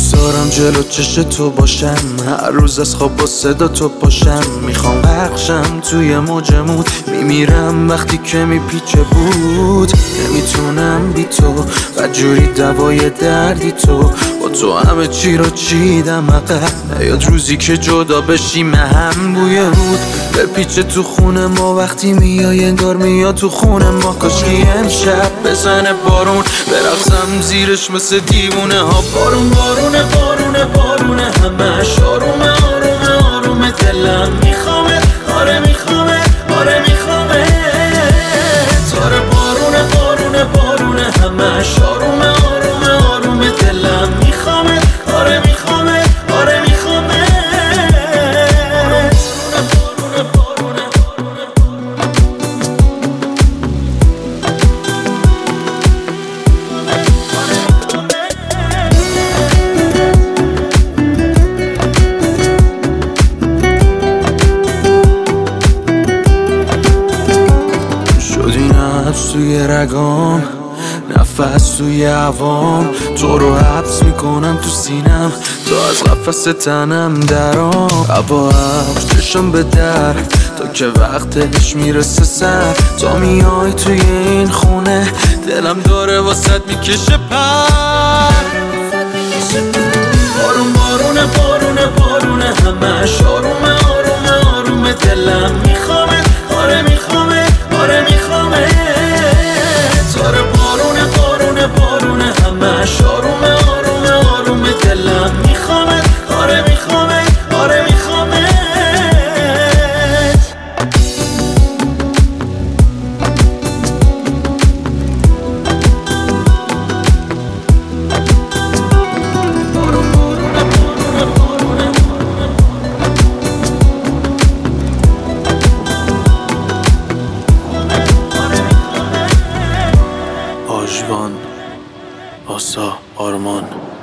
دوست دارم جلو چش تو باشم، هر روز از خواب با صدا تو پاشم. میخوام غرقشم توی موج موت، میمیرم وقتی که میپیچه بود. نمیتونم بی تو، بدجوری دوای دردی تو. با تو همه چی رو چیدم عقب، نیاد روزی که جدا بشیم هم بوی رود بپیچه تو خونه ما. وقتی میای انگار میاد تو خونه ما. کاشکی امشب بزنه بارون، برقصم زیرش مثل دیوونه ها. بارون بارونه بارونه بارونه، همش آرومه آرومه آرومه. دلم میخوامه، آره میخوامه، آره میخوامه. تاره بارونه بارونه بارونه، همش آرومه آرومه آرومه. دلم میخوامه، آره میخوامه، آره میخوامه. شدی نبض توی رگام، نفس توی هوام. تو رو حبس میکنم تو سینم، تا از قفس تنم درام. هوا ابر چشم به در، تا که وقتش میرسه سر. تا میای توی این خونه، دلم داره واسط میکشه پر. بارون بارونه بارونه بارونه، همش آرومه آرومه آرومه. دلم میخوامه، آره میخوامه، آره میخوامه. تاره بارونه بارونه بارونه، همش آرومه آرومه آرومه. دلم میخوامه، آره میخوامه، آره میخوامه. آژوان، آسا، آرمان.